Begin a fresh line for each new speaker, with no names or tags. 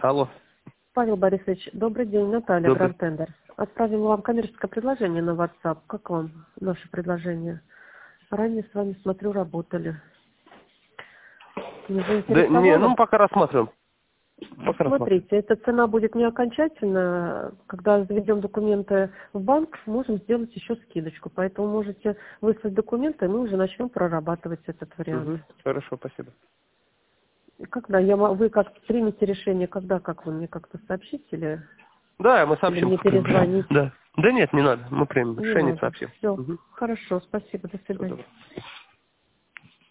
Алло.
Павел Борисович, добрый день, Наталья,
Добрый.
Гранд Тендер. Отправила вам коммерческое предложение на WhatsApp. Как вам наше предложение? Ранее с вами, смотрю, работали. Не
Да, не,
заинтересовало?
ну пока рассматриваем. Пока рассматриваем.
Смотрите, эта цена будет не окончательная. Когда заведем документы в банк, можем сделать еще скидочку. Поэтому можете выслать документы, и мы уже начнем прорабатывать этот вариант.
Угу. Хорошо, спасибо.
И когда вы как примете решение, когда, как вы мне как-то сообщите
Да, мы
или
сообщим.
мне перезвонить?
Да. Да нет, не надо. Мы примем
Не
решение,
надо.
сообщим.
Все.
Угу.
Хорошо. Спасибо. До
Всего
свидания.
доброго.